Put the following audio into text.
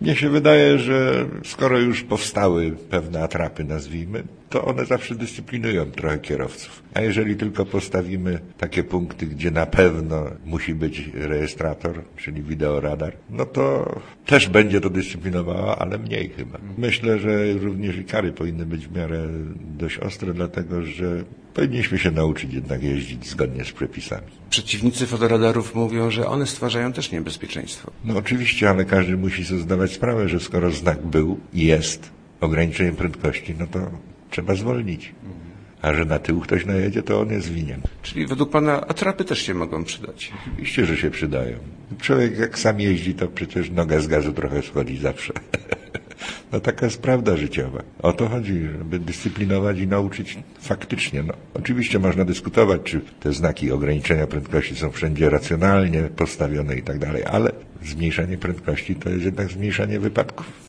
Mnie się wydaje, że skoro już powstały pewne atrapy, nazwijmy, to one zawsze dyscyplinują trochę kierowców. A jeżeli tylko postawimy takie punkty, gdzie na pewno musi być rejestrator, czyli wideoradar, no to też będzie to dyscyplinowało, ale mniej chyba. Myślę, że również i kary powinny być w miarę dość ostre, dlatego że powinniśmy się nauczyć jednak jeździć zgodnie z przepisami. Przeciwnicy fotoradarów mówią, że one stwarzają też niebezpieczeństwo. No oczywiście, ale każdy musi sobie zdawać sprawę, że skoro znak był i jest ograniczeniem prędkości, no to trzeba zwolnić. A że na tył ktoś najedzie, to on jest winien. Czyli według pana atrapy też się mogą przydać? Oczywiście, że się przydają. Człowiek jak sam jeździ, to przecież noga z gazu trochę schodzi zawsze. No taka jest prawda życiowa. O to chodzi, żeby dyscyplinować i nauczyć faktycznie. No, oczywiście można dyskutować, czy te znaki ograniczenia prędkości są wszędzie racjonalnie postawione i tak dalej, ale zmniejszanie prędkości to jest jednak zmniejszanie wypadków.